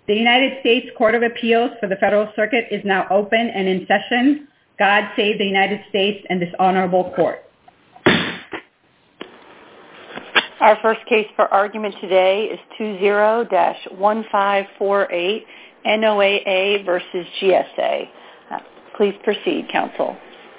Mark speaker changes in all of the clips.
Speaker 1: The United States Court of Appeals for the Federal Circuit is now open and in session. God save the United States and this honorable court.
Speaker 2: Our first case for argument today is 20-1548 NOAA versus GSA. Please proceed, counsel.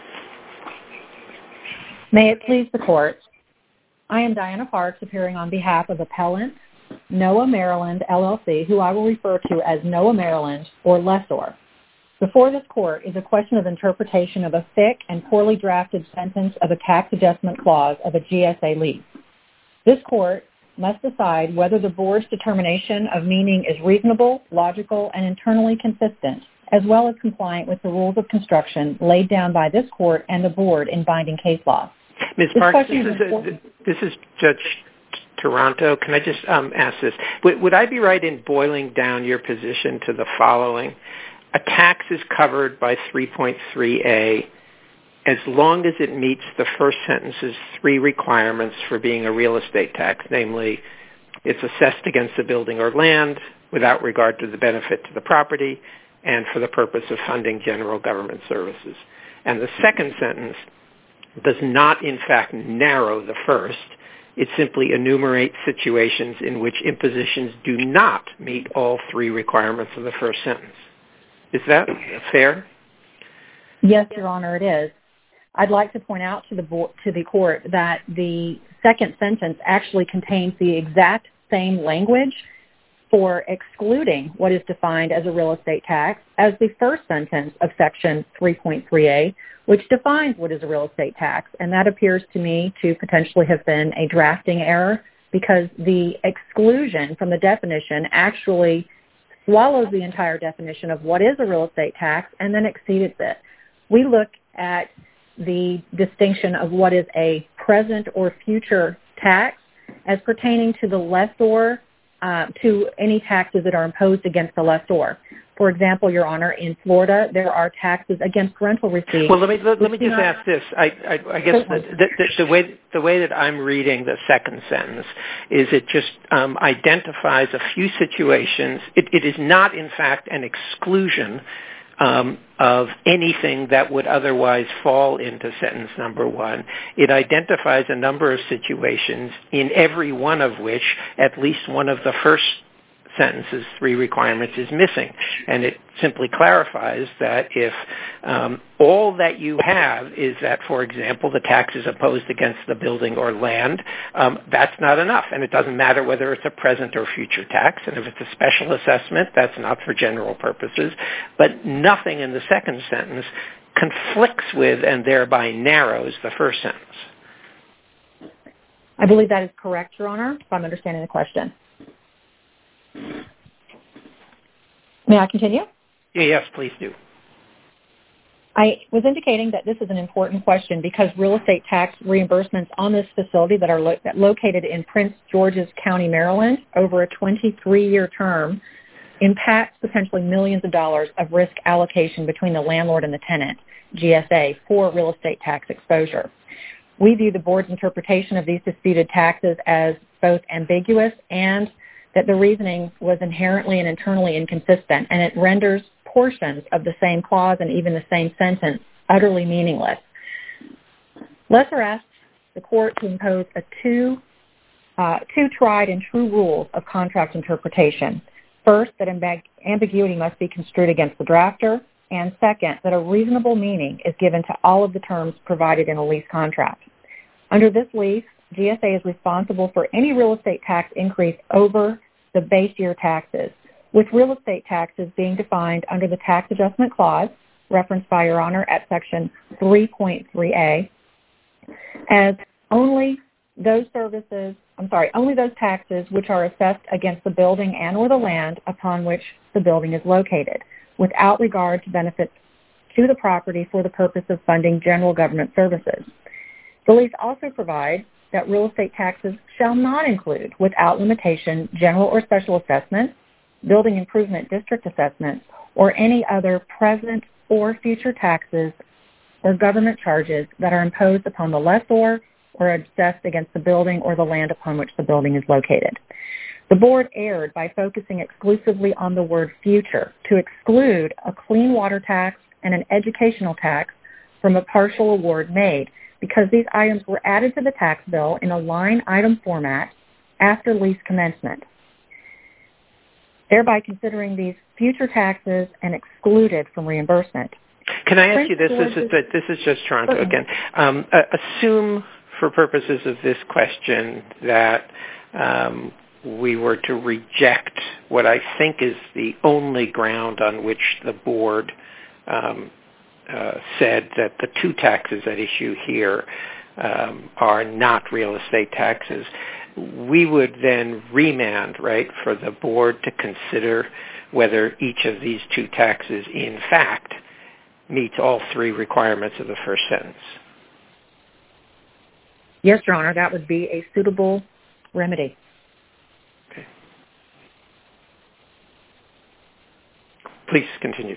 Speaker 3: May it please the court. I am Diana Parks, appearing on behalf of appellant Noah Maryland, LLC, who I will refer to as Noah Maryland or Lessor. Before this court is a question of interpretation of a thick and poorly drafted sentence of a tax adjustment clause of a GSA lease. This court must decide whether the board's determination of meaning is reasonable, logical, and internally consistent, as well as compliant with the rules of construction laid down by this court and the board in binding case law.
Speaker 4: Ms. Parks, this is Judge Toronto. Can I just ask this? Would I be right in boiling down your position to the following? A tax is covered by 3.3a as long as it meets the first sentence's three requirements for being a real estate tax, namely, it's assessed against the building or land without regard to the benefit to the property and for the purpose of funding general government services. And the second sentence does not, in fact, narrow the first. It simply enumerates situations in which impositions do not meet all three requirements of the first sentence. Is that fair?
Speaker 3: Yes, Your Honor, it is. I'd like to point out to the court that the second sentence actually contains the exact same language for excluding what is defined as a real estate tax as the first sentence of Section 3.3a, which defines what is a real estate tax. And that appears to me to potentially have been a drafting error because the exclusion from the definition actually swallows the entire definition of what is a real estate tax and then exceeds it. We look at the distinction of what is a present or future tax as pertaining to the lessor, to any taxes that are imposed against the lessor. For example, Your Honor, in Florida, there are taxes against rental receipts.
Speaker 4: Well, let me just ask this. I guess the way that I'm reading the second sentence is it just identifies a few situations. It is not, in fact, an exclusion of anything that would otherwise fall into sentence number one. It identifies a number of situations in every one of which at least one of the first sentence's three requirements is missing. And it simply clarifies that if all that you have is that, for example, the tax is imposed against the building or land, that's not enough. And it doesn't matter whether it's a present or future tax. And if it's a special assessment, that's not for general purposes. But nothing in the second sentence conflicts with and thereby narrows the first sentence.
Speaker 3: I believe that is correct, Your Honor, if I'm understanding the question. May I continue?
Speaker 4: Yes, please do.
Speaker 3: I was indicating that this is an important question because real estate tax reimbursements on this facility that are located in Prince George's County, Maryland, over a 23-year term, impacts potentially millions of dollars of risk allocation between the landlord and the tenant, GSA, for real estate tax exposure. We view the board's interpretation of these disputed taxes as both ambiguous and that the reasoning was inherently and internally inconsistent, and it renders portions of the same clause and even the same sentence utterly meaningless. Lessor asks the court to impose two tried and true rules of contract interpretation. First, that ambiguity must be construed against the drafter, and second, that a reasonable meaning is given to all of the terms provided in a lease contract. Under this lease, GSA is responsible for any real estate tax increase over the base year taxes, with real estate taxes being defined under the tax adjustment clause, referenced by Your Honor at Section 3.3a, as only those taxes which are assessed against the building and or the land upon which the building is located, without regard to benefits to the property for the purpose of funding general government services. The lease also provides that real estate taxes shall not include, without limitation, general or special assessments, building improvement district assessments, or any other present or future taxes or government charges that are imposed upon the lessor or assessed against the building or the land upon which the building is located. The board erred by focusing exclusively on the word future to exclude a clean water tax and an educational tax from a partial award made because these items were added to the tax bill in a line item format after lease commencement, thereby considering these future taxes and excluded from reimbursement.
Speaker 4: Can I ask you this? This is just Toronto again. Assume, for purposes of this question, that we were to reject what I think is the only ground on which the board said that the two taxes at issue here are not real estate taxes. We would then remand, right, for the board to consider whether each of these two taxes, in fact, meets all three requirements of the first sentence.
Speaker 3: Yes, Your Honor, that would be a suitable remedy.
Speaker 4: Okay. Please continue.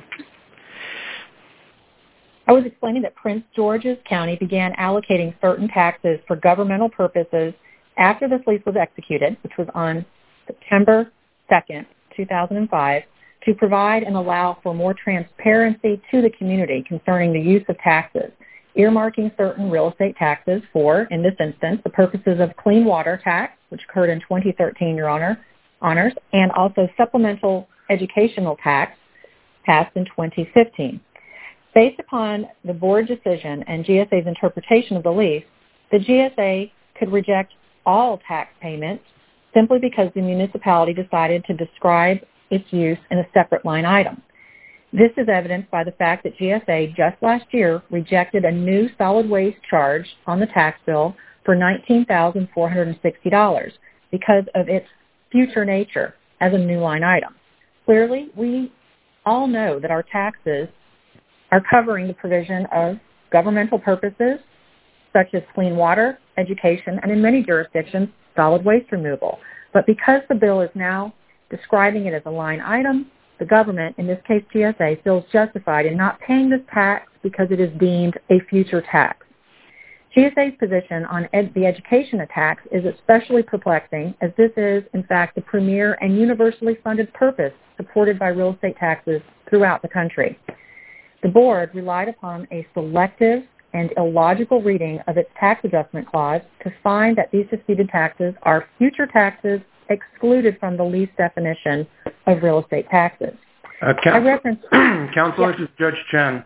Speaker 3: I was explaining that Prince George's County began allocating certain taxes for governmental purposes after this lease was executed, which was on September 2nd, 2005, to provide and allow for more transparency to the community concerning the use of taxes, earmarking certain real estate taxes for, in this instance, the purposes of clean water tax, which occurred in 2013, Your Honors, and also supplemental educational tax passed in 2015. Based upon the board decision and GSA's interpretation of the lease, the GSA could reject all tax payments simply because the municipality decided to describe its use in a separate line item. This is evidenced by the fact that GSA just last year rejected a new solid waste charge on the tax bill for $19,460 because of its future nature as a new line item. Clearly, we all know that our taxes are covering the provision of governmental purposes such as clean water, education, and in many jurisdictions, solid waste removal. But because the bill is now describing it as a line item, the government, in this case GSA, feels justified in not paying this tax because it is deemed a future tax. GSA's position on the education tax is especially perplexing, as this is, in fact, the premier and universally funded purpose supported by real estate taxes throughout the country. The board relied upon a selective and illogical reading of its tax adjustment clause to find that these disputed taxes are future taxes excluded from the lease definition of real estate taxes.
Speaker 5: Counsel, This is Judge Chen.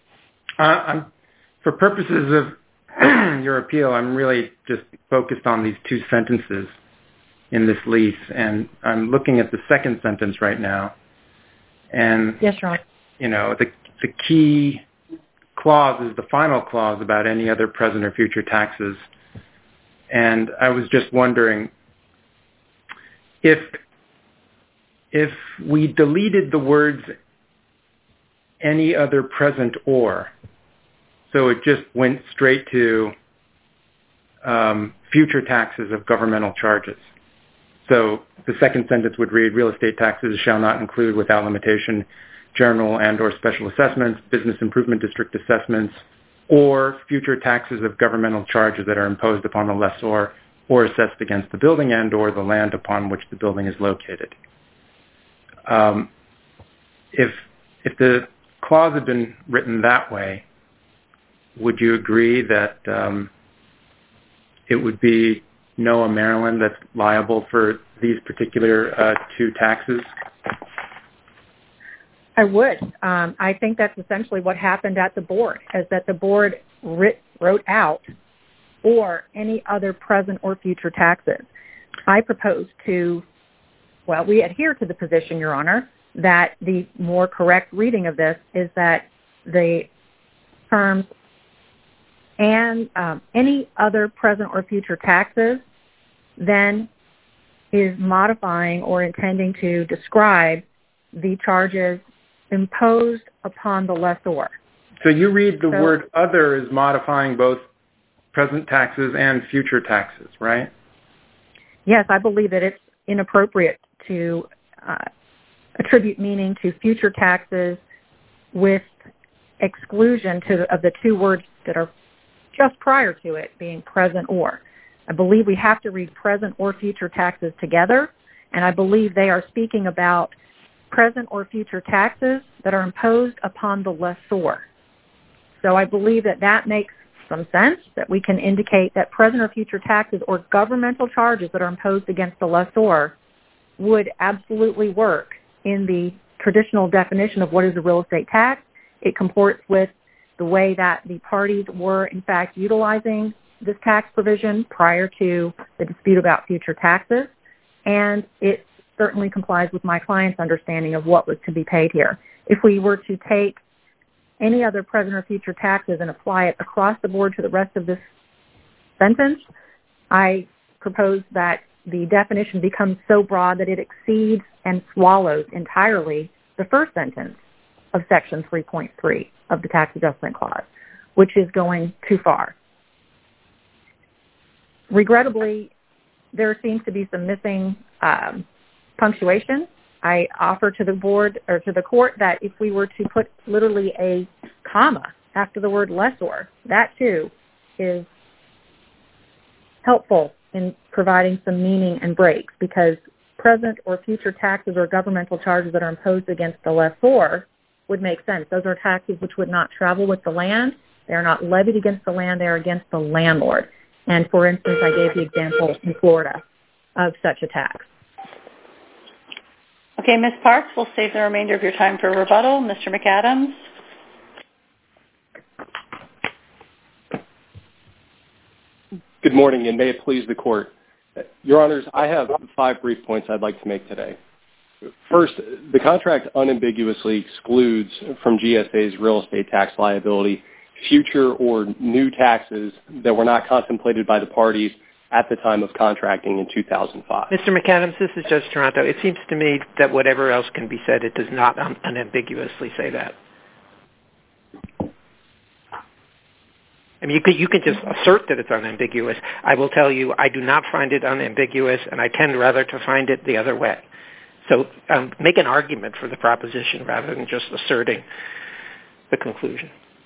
Speaker 5: For purposes of your appeal, I'm really just focused on these two sentences in this lease, and I'm looking at the second sentence right now. And
Speaker 3: yes, Ron.
Speaker 5: You know, the key clause is the final clause about any other present or future taxes. And I was just wondering if we deleted the words any other present or, so it just went straight to future taxes of governmental charges. So the second sentence would read, real estate taxes shall not include without limitation general and or special assessments, business improvement district assessments, or future taxes of governmental charges that are imposed upon the lessor or assessed against the building and or the land upon which the building is located. If the clause had been written that way, would you agree that it would be NOAA Maryland that's liable for these particular two taxes?
Speaker 3: I would. I think that's essentially what happened at the board, is that the board wrote out or any other present or future taxes. I propose we adhere to the position, Your Honor, that the more correct reading of this is that the terms and any other present or future taxes then is modifying or intending to describe the charges imposed upon the lessor.
Speaker 5: So you read the word other as modifying both present taxes and future taxes, right? Yes, I believe that it's inappropriate to attribute meaning to future taxes with exclusion of the two words that are just prior to it being present or. I believe we have to read present or future taxes together,
Speaker 3: and I believe they are speaking about present or future taxes that are imposed upon the lessor. So I believe that makes some sense, that we can indicate that present or future taxes or governmental charges that are imposed against the lessor would absolutely work in the traditional definition of what is a real estate tax. It comports with the way that the parties were, in fact, utilizing this tax provision prior to the dispute about future taxes, and it certainly complies with my client's understanding of what was to be paid here. If we were to take any other present or future taxes and apply it across the board to the rest of this sentence, I propose that the definition becomes so broad that it exceeds and swallows entirely the first sentence of Section 3.3 of the Tax Adjustment Clause, which is going too far. Regrettably, there seems to be some missing punctuation. I offer to the board or to the court that if we were to put literally a comma after the word lessor, that too is helpful in providing some meaning and breaks, because present or future taxes or governmental charges that are imposed against the lessor would make sense. Those are taxes which would not travel with the land. They are not levied against the land. They are against the landlord. And for instance, I gave the example in Florida of such a tax.
Speaker 2: Okay, Ms. Parks, we'll save the remainder of your time for rebuttal. Mr. McAdams?
Speaker 6: Good morning, and may it please the Court. Your Honors, I have 5 brief points I'd like to make today. First, the contract unambiguously excludes from GSA's real estate tax liability future or new taxes that were not contemplated by the parties at the time of contracting in 2005.
Speaker 4: Mr. McAdams, this is Judge Toronto. It seems to me that whatever else can be said, it does not unambiguously say that. I mean, you could just assert that it's unambiguous. I will tell you I do not find it unambiguous, and I tend rather to find it the other way. So make an argument for the proposition rather than just asserting the conclusion.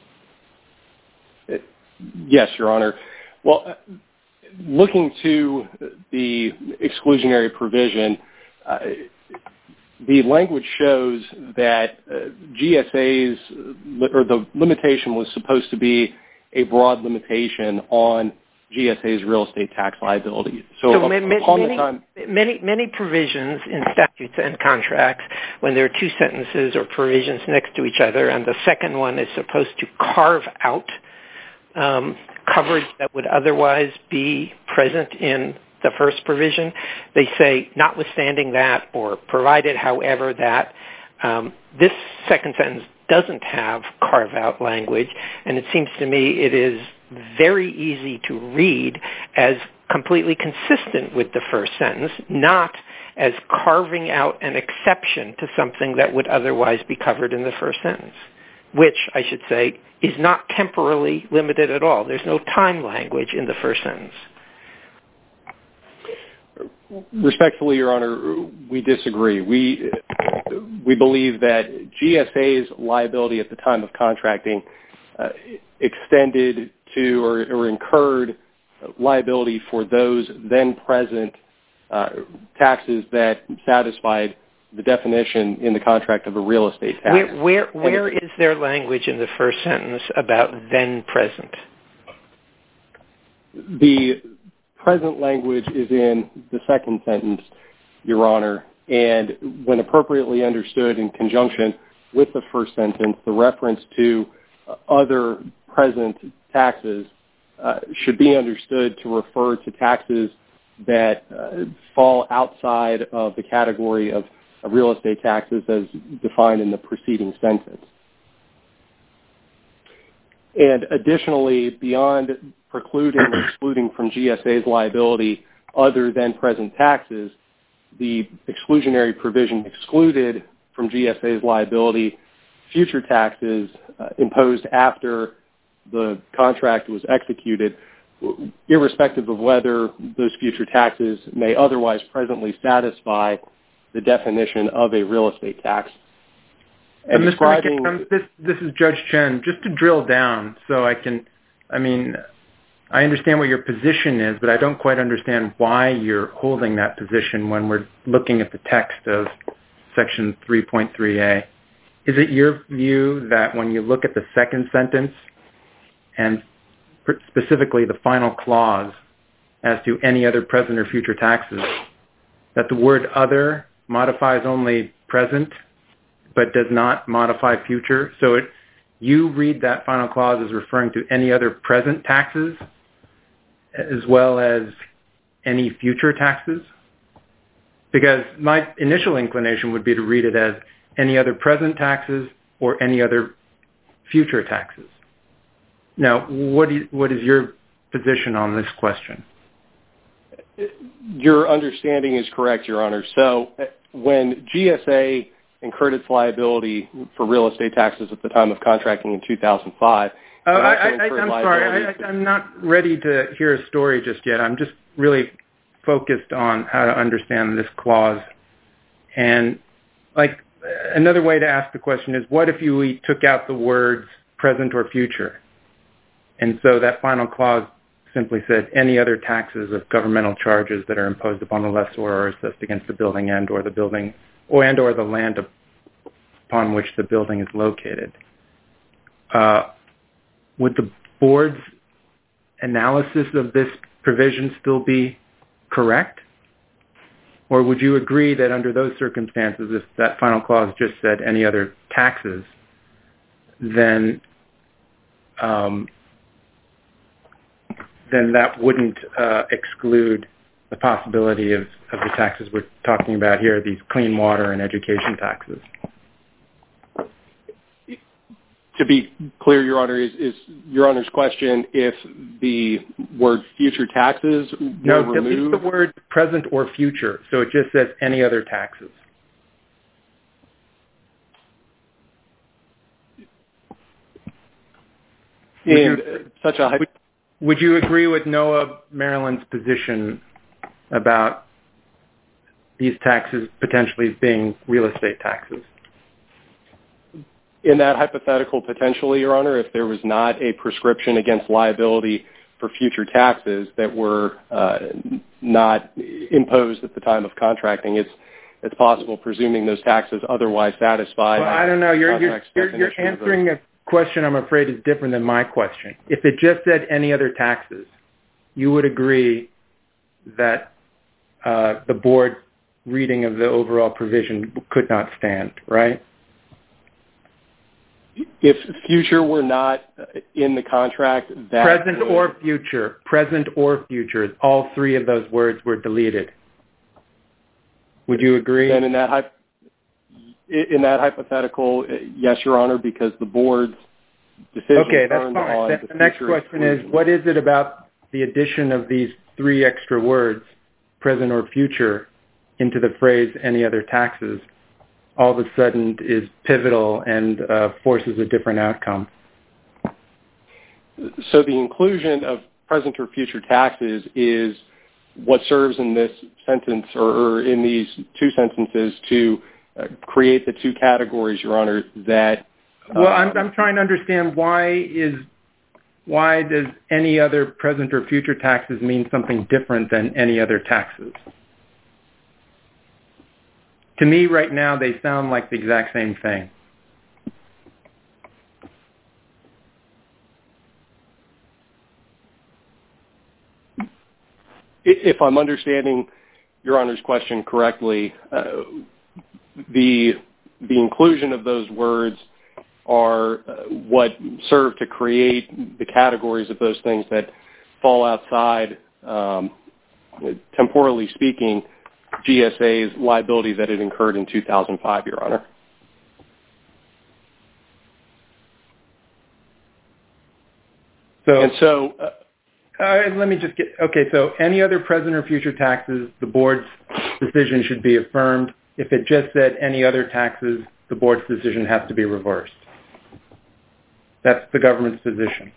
Speaker 6: Yes, Your Honor. Well, looking to the exclusionary provision, the language shows that GSA's, or the limitation was supposed to be a broad limitation on GSA's real estate tax liability. So
Speaker 4: many provisions in statutes and contracts, when there are two sentences or provisions next to each other, and the second one is supposed to carve out coverage that would otherwise be present in the first provision, they say, notwithstanding that, or provided however that, this second sentence doesn't have carve-out language, and it seems to me it is very easy to read as completely consistent with the first sentence, not as carving out an exception to something that would otherwise be covered in the first sentence, which, I should say, is not temporally limited at all. There's no time language in the first sentence.
Speaker 6: Respectfully, Your Honor, we disagree. We believe that GSA's liability at the time of contracting extended to or incurred liability for those then present taxes that satisfied the definition in the contract of a real estate tax.
Speaker 4: Where is there language in the first sentence about then present?
Speaker 6: The present language is in the second sentence, Your Honor, and when appropriately understood in conjunction with the first sentence, the reference to other present taxes should be understood to refer to taxes that fall outside of the category of real estate taxes as defined in the preceding sentence. And additionally, beyond precluding or excluding from GSA's liability other than present taxes, the exclusionary provision excluded from GSA's liability future taxes imposed after the contract was executed, irrespective of whether those future taxes may otherwise presently satisfy the definition of a real estate tax.
Speaker 5: And Mr. McAdams, this is Judge Chen. Just to drill down so I understand what your position is, but I don't quite understand why you're holding that position when we're looking at the text of Section 3.3a. Is it your view that when you look at the second sentence, and specifically the final clause as to any other present or future taxes, that the word other modifies only present but does not modify future? So you read that final clause as referring to any other present taxes as well as any future taxes? Because my initial inclination would be to read it as any other present taxes or any other future taxes. Now, what is your position on this question?
Speaker 6: Your understanding is correct, Your Honor. So when GSA incurred its liability for real estate taxes at the time of contracting in 2005... I'm sorry. I'm not ready to hear a story just yet. I'm just really focused on how to understand this clause. And another way to ask the question is, what if we took out the words present or future? And so that final clause simply said any other taxes of governmental charges that are imposed upon the lessor or assessed against the building and or the land upon which the building is located. Would the board's analysis of this provision still be correct? Or would you agree that under those circumstances, if that final clause just said any other taxes, then that wouldn't exclude the possibility of the taxes we're talking about here, these clean water and education taxes? To be clear, Your Honor, is Your Honor's question if the word future taxes were removed? No, delete
Speaker 5: the word present or future, so it just says any other taxes. Would you agree with NOAA Maryland's position about these taxes potentially being real estate taxes?
Speaker 6: In that hypothetical, potentially, Your Honor, if there was not a prescription against liability for future taxes that were not imposed at the time of contracting, it's possible, presuming those taxes otherwise satisfy.
Speaker 5: Well, I don't know. You're answering a question, I'm afraid, is different than my question. If it just said any other taxes, you would agree that the board reading of the overall provision could not stand, right?
Speaker 6: If future were not in the contract, that
Speaker 5: present or future, all three of those words were deleted. Would you agree?
Speaker 6: And in that hypothetical, yes, Your Honor, because the board's decision.
Speaker 5: Okay, that's fine. The next question is, what is it about the addition of these three extra words, present or future, into the phrase any other taxes, all of a sudden is pivotal and forces a different outcome?
Speaker 6: So the inclusion of present or future taxes is what serves in this sentence or in these two sentences to create the two categories, Your Honor, that...
Speaker 5: Well, I'm trying to understand why does any other present or future taxes mean something different than any other taxes? To me, right now, they sound like the exact same thing.
Speaker 6: If I'm understanding Your Honor's question correctly, the inclusion of those words are what serve to create the categories of those things that fall outside, temporally speaking, GSA's liability that it incurred in 2005, Your Honor.
Speaker 5: Let me just get... Okay, so any other present or future taxes, the board's decision should be affirmed. If it just said any other taxes, the board's decision has to be reversed. That's the government's position.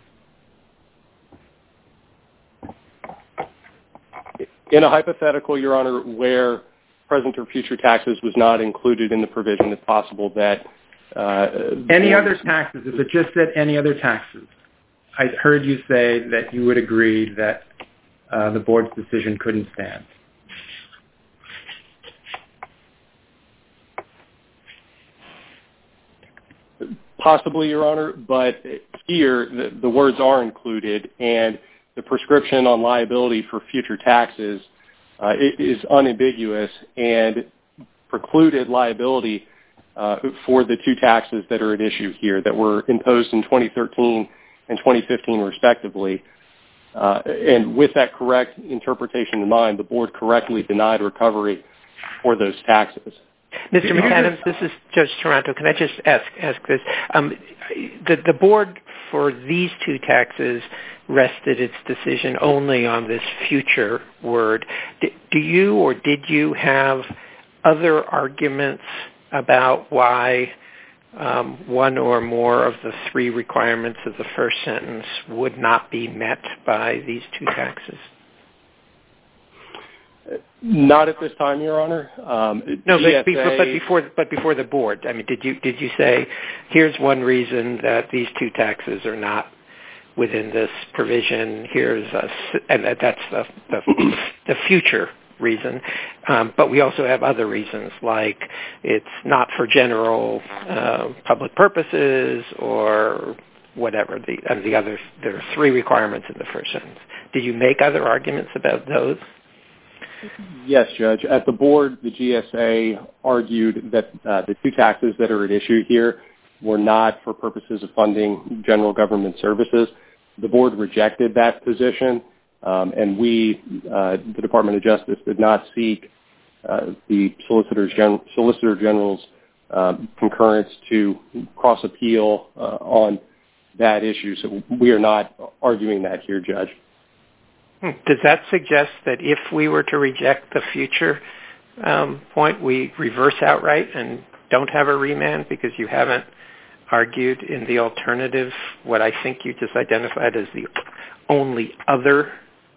Speaker 6: In a hypothetical, Your Honor, where present or future taxes was not included in the provision, it's possible that...
Speaker 5: any other taxes, if it just said any other taxes, I heard you say that you would agree that the board's decision couldn't stand.
Speaker 6: Possibly, Your Honor, but here the words are included, and the prescription on liability for future taxes is unambiguous and precluded liability for the two taxes that are at issue here that were imposed in 2013 and 2015, respectively. And with that correct interpretation in mind, the board correctly denied recovery for those taxes.
Speaker 4: Mr. McAdams, this is Judge Toronto. Can I just ask this? The board for these two taxes rested its decision only on this future word. Do you or did you have other arguments about why one or more of the three requirements of the first sentence would not be met by these two taxes?
Speaker 6: Not at this time, Your Honor.
Speaker 4: No, but before the board. I mean, did you say here's one reason that these two taxes are not within this provision? And that's the future reason. But we also have other reasons, like it's not for general public purposes or whatever. There are three requirements in the first sentence. Did you make other arguments about those?
Speaker 6: Yes, Judge. At the board, the GSA argued that the two taxes that are at issue here were not for purposes of funding general government services. The board rejected that position, and we, the Department of Justice, did not seek the Solicitor General's concurrence to cross-appeal on that issue. So we are not arguing that here, Judge.
Speaker 4: Does that suggest that if we were to reject the future point, we reverse outright and don't have a remand because you haven't argued in the alternative what I think you just identified as the only other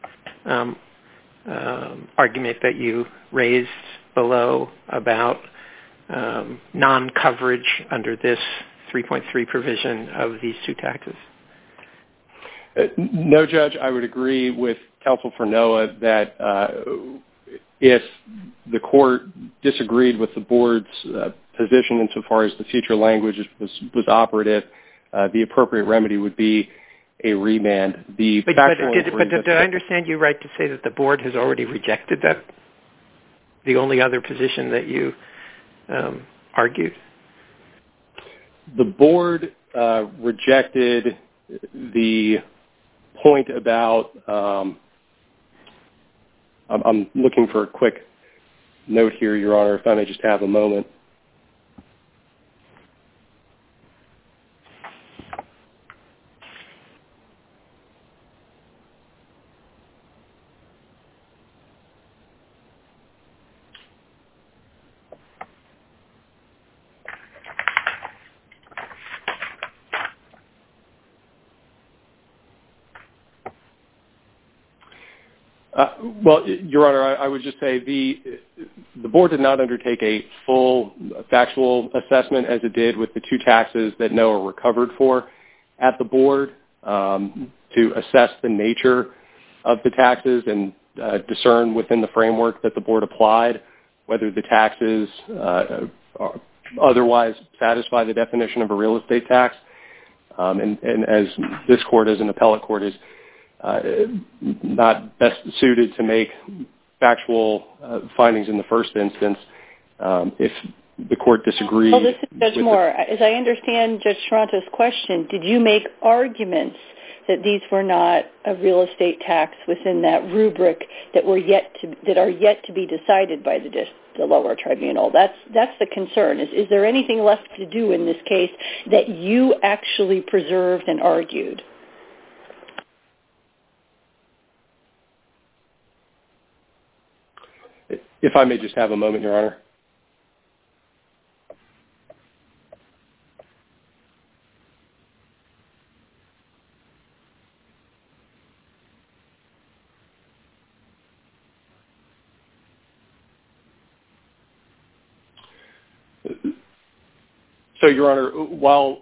Speaker 4: argument that you raised below about non-coverage under this 3.3 provision of these two taxes?
Speaker 6: No, Judge. I would agree with Counsel for NOAA that if the court disagreed with the board's position insofar as the future language was operative, the appropriate remedy would be a remand. But did I understand you right to say that the board has already rejected that, the only other position that you argued? The board rejected the point about I'm looking for a quick note here, Your Honor, if I may just have a moment. Well, Your Honor, I would just say the board did not undertake a full factual assessment as it did with the two taxes that NOAA recovered for at the board to assess the nature of the taxes and discern within the framework that the board applied whether the taxes otherwise satisfy the definition of a real estate tax. And as this court, as an appellate court, is not best suited to make factual findings in the first instance. If the court disagrees...
Speaker 2: Well, this is Judge Moore. As I understand Judge Toronto's question, did you make arguments that these were not a real estate tax within that rubric that are yet to be decided by the lower tribunal? That's the concern. Is there anything left to do in this case that you actually preserved and argued?
Speaker 6: If I may just have a moment, Your Honor. So, Your Honor, while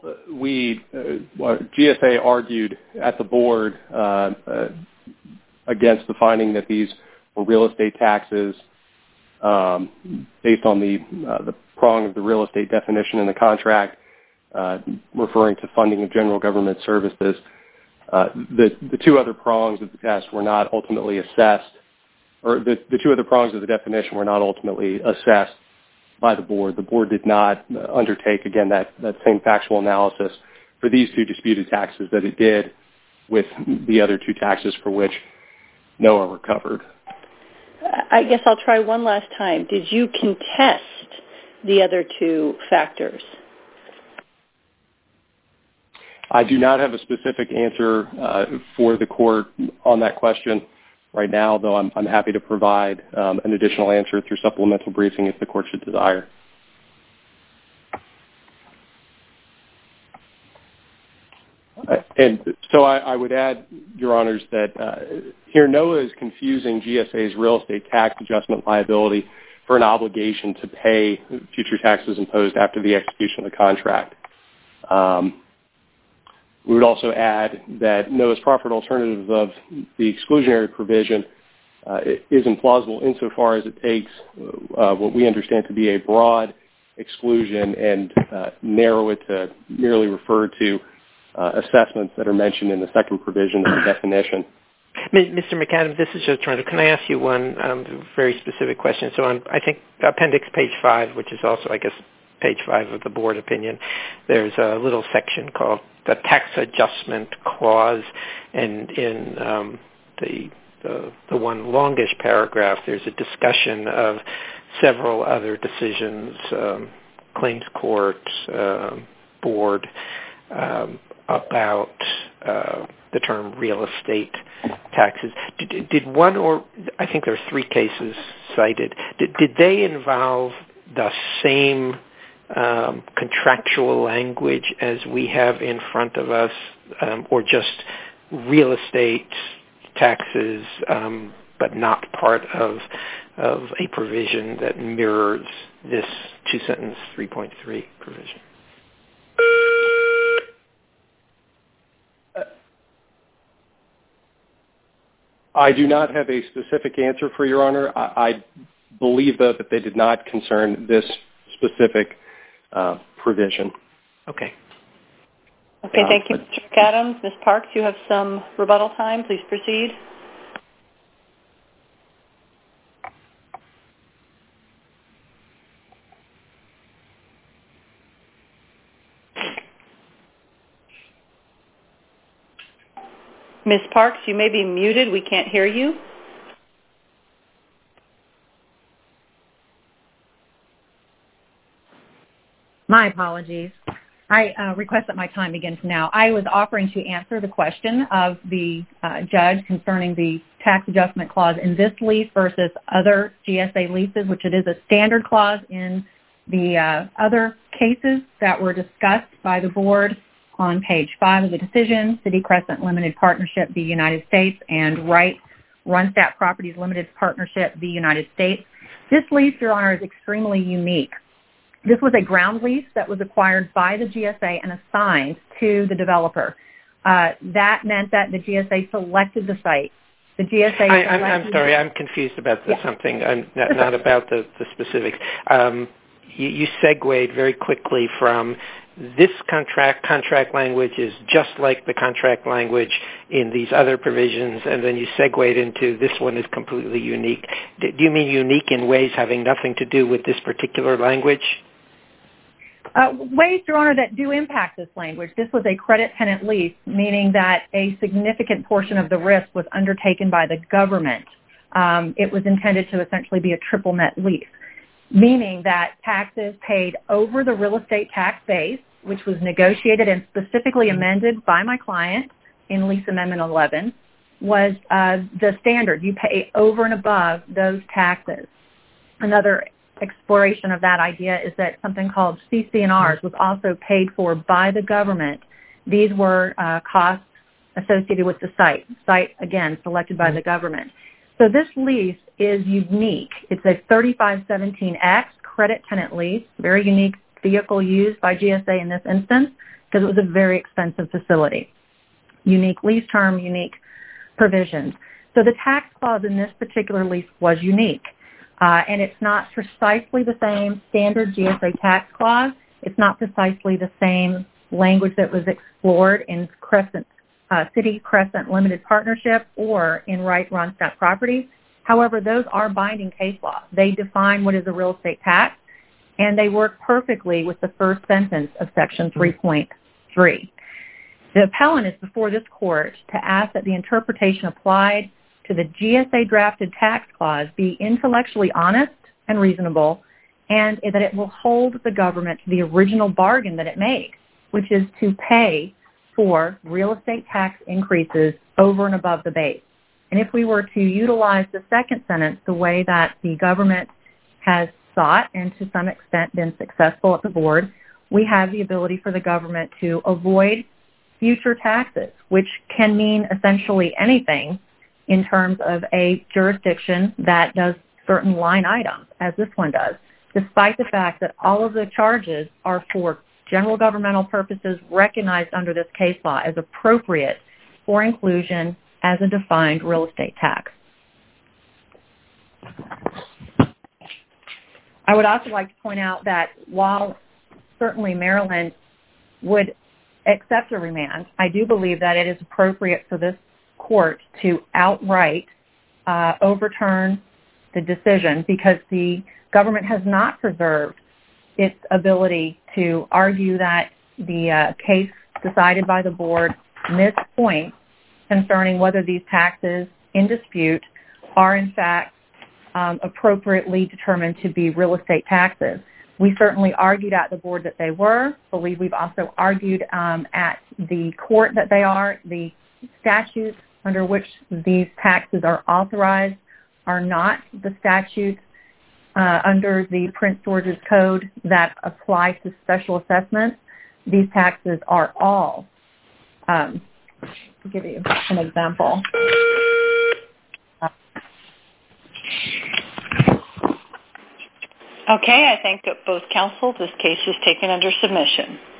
Speaker 6: GSA argued at the board against the finding that these were real estate taxes based on the prong of the real estate definition in the contract, referring to funding of general government services, the two other prongs of the test were not ultimately assessed, or the two other prongs of the definition were not ultimately assessed by the board. The board did not undertake, again, that same factual analysis for these two disputed taxes that it did with the other two taxes for which NOAA recovered.
Speaker 2: I guess I'll try one last time. Did you contest the other two factors?
Speaker 6: I do not have a specific answer for the court on that question right now, though I'm happy to provide an additional answer through supplemental briefing if the court should desire. And so I would add, Your Honors, that here NOAA is confusing GSA's real estate tax adjustment liability for an obligation to pay future taxes imposed after the execution of the contract. We would also add that NOAA's proffered alternative of the exclusionary provision is implausible insofar as it takes what we understand to be a broad exclusion and narrow it to merely refer to assessments that are mentioned in the second provision of the definition.
Speaker 4: Mr. McAdams, this is Joe Toronto. Can I ask you one very specific question? So on, I think, appendix page 5, which is also, I guess, page 5 of the board opinion, there's a little section called the tax adjustment clause, and in the one longish paragraph, there's a discussion of several other decisions, claims court, board, about the term real estate taxes. Did one, or I think there are 3 cases cited, did they involve the same contractual language as we have in front of us, or just real estate taxes, but not part of a provision that mirrors this two-sentence 3.3 provision?
Speaker 6: I do not have a specific answer for Your Honor. I believe, though, that they did not concern this specific provision.
Speaker 4: Okay.
Speaker 2: Okay, thank you, Mr. McAdams. Ms. Parks, you have some rebuttal time. Please proceed. Ms. Parks, you may be muted. We can't hear you.
Speaker 3: My apologies. I request that my time begins now. I was offering to answer the question of the judge concerning the tax adjustment clause in this lease versus other GSA leases, which it is a standard clause in the other cases that were discussed by the board on page 5 of the decision, City Crescent Limited Partnership v. United States and Wright Runstad Properties Limited Partnership v. United States. This lease, Your Honor, is extremely unique. This was a ground lease that was acquired by the GSA and assigned to the developer. That meant that the GSA selected the site. The GSA
Speaker 4: I'm sorry, I'm confused about something. Not about the specifics. You segued very quickly from this contract language is just like the contract language in these other provisions, and then you segued into this one is completely unique. Do you mean unique in ways having nothing to do with this particular language?
Speaker 3: Ways, Your Honor, that do impact this language. This was a credit tenant lease, meaning that a significant portion of the risk was undertaken by the government. It was intended to essentially be a triple net lease, meaning that taxes paid over the real estate tax base, which was negotiated and specifically amended by my client in Lease Amendment 11, was the standard. You pay over and above those taxes. Another exploration of that idea is that something called CC&Rs was also paid for by the government. These were costs associated with the site. Site, again, selected by the government. So this lease is unique. It's a 3517X credit tenant lease, very unique vehicle used by GSA in this instance because it was a very expensive facility. Unique lease term, unique provisions. So the tax clause in this particular lease was unique. And it's not precisely the same standard GSA tax clause. It's not precisely the same language that was explored in City Crescent Limited Partnership or in Wright-Ronstadt Properties. However, those are binding case law. They define what is a real estate tax, and they work perfectly with the first sentence of Section 3.3. The appellant is before this court to ask that the interpretation applied to the GSA-drafted tax clause be intellectually honest and reasonable, and that it will hold the government to the original bargain that it made, which is to pay for real estate tax increases over and above the base. And if we were to utilize the second sentence the way that the government has sought and to some extent been successful at the board, we have the ability for the government to avoid future taxes, which can mean essentially anything in terms of a jurisdiction that does certain line items, as this one does, despite the fact that all of the charges are for general governmental purposes recognized under this case law as appropriate for inclusion as a defined real estate tax. I would also like to point out that while certainly Maryland would accept a remand, I do believe that it is appropriate for this court to outright overturn the decision because the government has not preserved its ability to argue that the case decided by the board missed points concerning whether these taxes in dispute are in fact appropriately determined to be real estate taxes. We certainly argued at the board that they were. I believe we've also argued at the court that they are. The statutes under which these taxes are authorized are not the statutes under the Prince George's Code that apply to special assessments. These taxes are all, to give you an example.
Speaker 2: Okay, I thank both counsel. This case is taken under submission.